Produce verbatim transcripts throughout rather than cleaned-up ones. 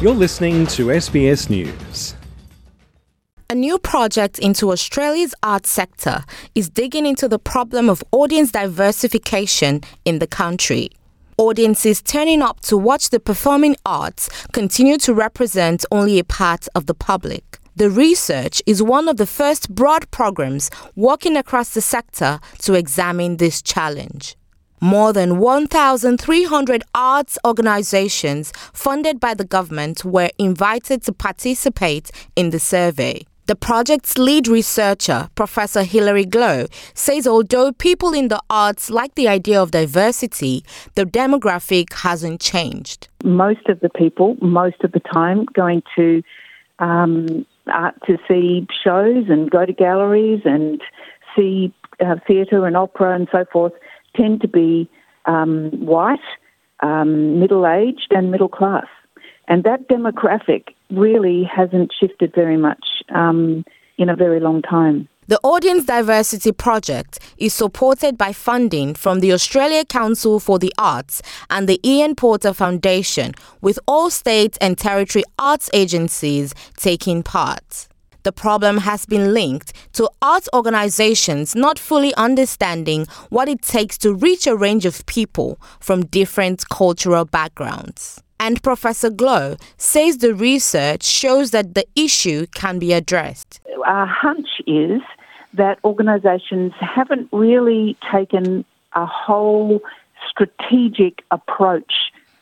You're listening to S B S News. A new project into Australia's arts sector is digging into the problem of audience diversification in the country. Audiences turning up to watch the performing arts continue to represent only a part of the public. The research is one of the first broad programs working across the sector to examine this challenge. More than one thousand three hundred arts organisations funded by the government were invited to participate in the survey. The project's lead researcher, Professor Hilary Glow, says although people in the arts like the idea of diversity, the demographic hasn't changed. Most of the people, most of the time, going to um, art to see shows and go to galleries and see uh, theatre and opera and so forth, tend to be um, white, um, middle-aged and middle class. And that demographic really hasn't shifted very much um, in a very long time. The Audience Diversity Project is supported by funding from the Australia Council for the Arts and the Ian Porter Foundation, with all state and territory arts agencies taking part. The problem has been linked to arts organisations not fully understanding what it takes to reach a range of people from different cultural backgrounds. And Professor Glow says the research shows that the issue can be addressed. Our hunch is that organisations haven't really taken a whole strategic approach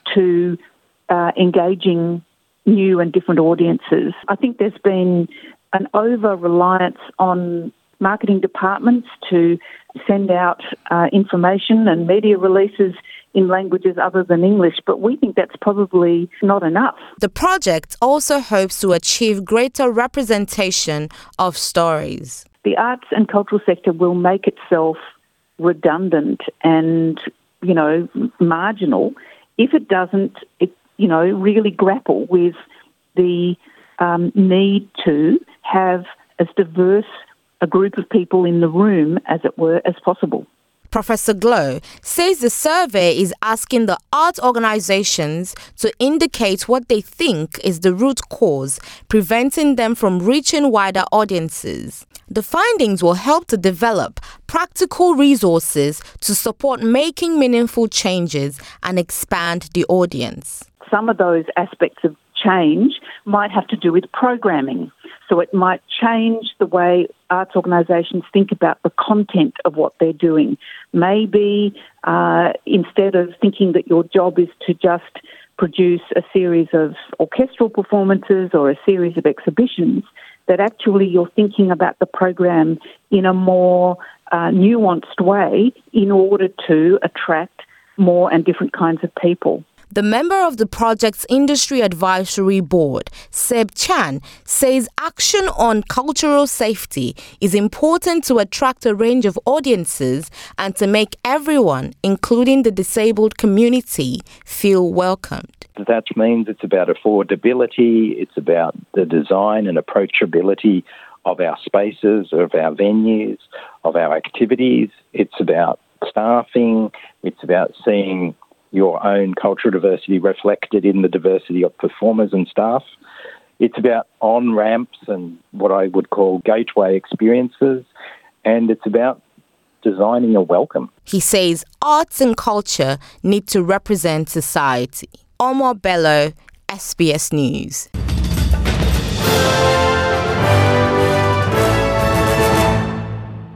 to uh, engaging new and different audiences. I think there's been an over-reliance on marketing departments to send out uh, information and media releases in languages other than English, but we think that's probably not enough. The project also hopes to achieve greater representation of stories. The arts and cultural sector will make itself redundant and, you know, marginal if it doesn't, it, you know, really grapple with the um, need to have as diverse a group of people in the room, as it were, as possible. Professor Glow says the survey is asking the art organisations to indicate what they think is the root cause, preventing them from reaching wider audiences. The findings will help to develop practical resources to support making meaningful changes and expand the audience. Some of those aspects of change might have to do with programming. So it might change the way arts organisations think about the content of what they're doing. Maybe uh, instead of thinking that your job is to just produce a series of orchestral performances or a series of exhibitions, that actually you're thinking about the program in a more uh, nuanced way in order to attract more and different kinds of people. The member of the project's Industry Advisory Board, Seb Chan, says action on cultural safety is important to attract a range of audiences and to make everyone, including the disabled community, feel welcomed. That means it's about affordability, it's about the design and approachability of our spaces, of our venues, of our activities. It's about staffing, it's about seeing your own cultural diversity reflected in the diversity of performers and staff. It's about on-ramps and what I would call gateway experiences, and it's about designing a welcome. He says arts and culture need to represent society. Omar Bello, S B S News.